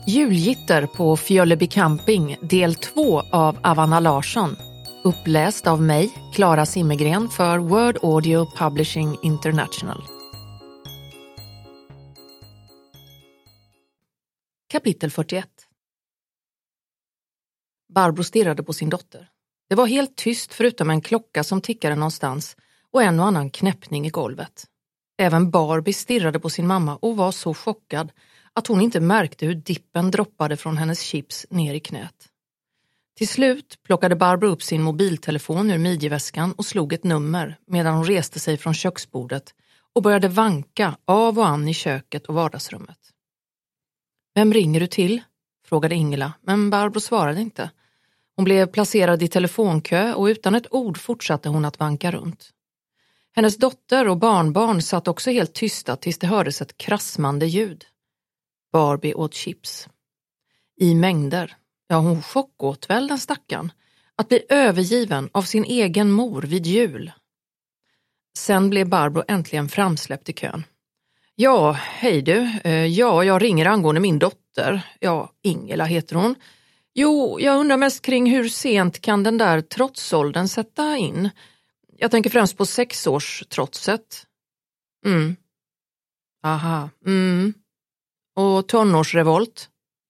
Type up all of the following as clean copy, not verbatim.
Julgitter på Fjällby camping, del 2 av Avanna Larsson. Uppläst av mig, Clara Simmergren, för Word Audio Publishing International. Kapitel 41. Barbro stirrade på sin dotter. Det var helt tyst förutom en klocka som tickade någonstans och en och annan knäppning i golvet. Även Barbie stirrade på sin mamma och var så chockad att hon inte märkte hur dippen droppade från hennes chips ner i knät. Till slut plockade Barbro upp sin mobiltelefon ur midjeväskan och slog ett nummer medan hon reste sig från köksbordet och började vanka av och an i köket och vardagsrummet. Vem ringer du till? Frågade Ingela, men Barbro svarade inte. Hon blev placerad i telefonkö och utan ett ord fortsatte hon att vanka runt. Hennes dotter och barnbarn satt också helt tysta tills det hördes ett krassmande ljud. Barbie åt chips. I mängder. Ja, hon chockåt väl den stackarn. Att bli övergiven av sin egen mor vid jul. Sen blev Barbro äntligen framsläppt i kön. Ja, hej du. Jag ringer angående min dotter. Ja, Ingela heter hon. Jo, jag undrar mest kring hur sent kan den där trotsåldern sätta in. Jag tänker främst på 6-årstrotset. Aha. Och tonårsrevolt.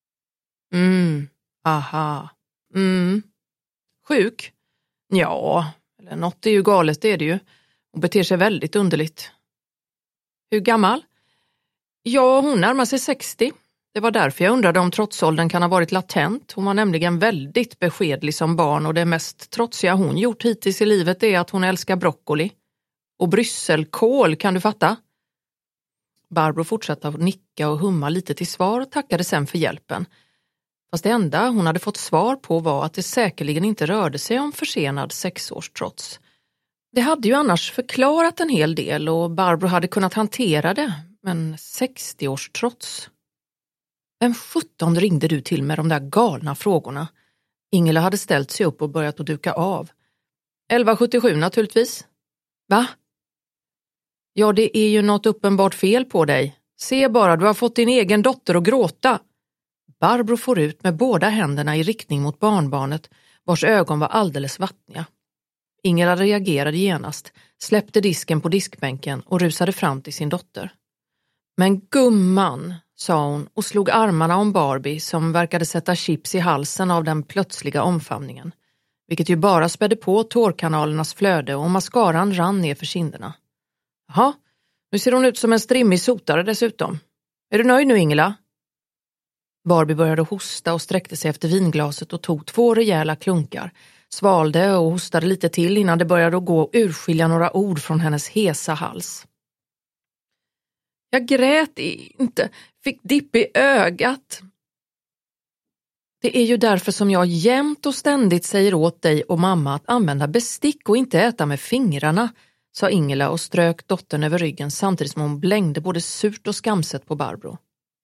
Aha. Sjuk? Ja, eller något är ju galet, det är det ju. Hon beter sig väldigt underligt. Hur gammal? Ja, hon närmar sig 60. Det var därför jag undrade om trotsåldern kan ha varit latent. Hon var nämligen väldigt beskedlig som barn och det mest trotsiga hon gjort hittills i livet är att hon älskar broccoli. Och brysselkål, kan du fatta? Barbro fortsatte att nicka och humma lite till svar och tackade sen för hjälpen. Fast det enda hon hade fått svar på var att det säkerligen inte rörde sig om försenad 6-årstrots. Det hade ju annars förklarat en hel del och Barbro hade kunnat hantera det, men 60-årstrots. Vem 17 ringde du till med de där galna frågorna? Ingela hade ställt sig upp och börjat att duka av. 1177 naturligtvis. Va? Ja, det är ju något uppenbart fel på dig. Se bara, du har fått din egen dotter att gråta. Barbro får ut med båda händerna i riktning mot barnbarnet, vars ögon var alldeles vattniga. Ingela reagerade genast, släppte disken på diskbänken och rusade fram till sin dotter. Men gumman, sa hon och slog armarna om Barbie som verkade sätta chips i halsen av den plötsliga omfamningen, vilket ju bara spädde på tårkanalernas flöde och mascaran rann ner för kinderna. Jaha, nu ser hon ut som en strimmig sotare dessutom. Är du nöjd nu, Ingela? Barbie började hosta och sträckte sig efter vinglaset och tog 2 rejäla klunkar, svalde och hostade lite till innan det började att gå och urskilja några ord från hennes hesa hals. Jag grät inte, fick dipp i ögat. Det är ju därför som jag jämt och ständigt säger åt dig och mamma att använda bestick och inte äta med fingrarna, sa Ingela och strök dottern över ryggen samtidigt som hon blängde både surt och skamset på Barbro.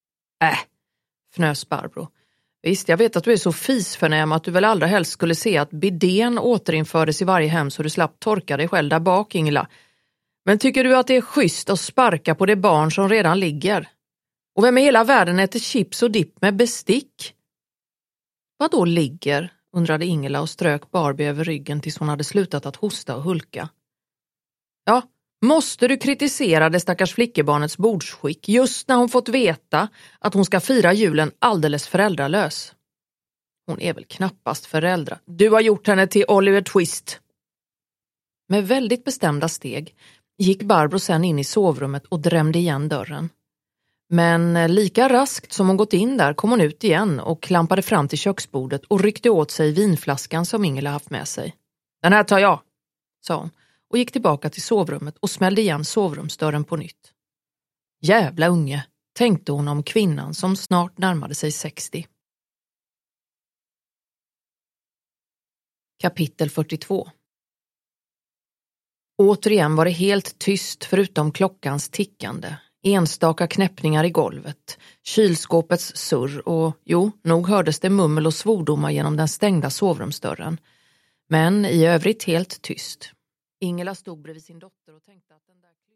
Fnös Barbro. Visst, jag vet att du är så fisförnäm att du väl allra helst skulle se att bidén återinfördes i varje hem så du slapp torka dig själv där bak, Ingela. Men tycker du att det är schysst att sparka på det barn som redan ligger? Och vem i hela världen äter chips och dipp med bestick? Vad då ligger? Undrade Ingela och strök Barbie över ryggen tills hon hade slutat att hosta och hulka. Ja, måste du kritisera det stackars flickebarnets bordsskick just när hon fått veta att hon ska fira julen alldeles föräldralös? Hon är väl knappast föräldrar. Du har gjort henne till Oliver Twist. Med väldigt bestämda steg gick Barbro sen in i sovrummet och drämde igen dörren. Men lika raskt som hon gått in där kom hon ut igen och klampade fram till köksbordet och ryckte åt sig vinflaskan som Ingela haft med sig. Den här tar jag, sa hon och gick tillbaka till sovrummet och smällde igen sovrumsdörren på nytt. Jävla unge, tänkte hon om kvinnan som snart närmade sig 60. Kapitel 42. Återigen var det helt tyst förutom klockans tickande, enstaka knäppningar i golvet, kylskåpets surr och nog hördes det mummel och svordomar genom den stängda sovrumsdörren. Men i övrigt helt tyst. Ingela stod bredvid sin dotter och tänkte att den där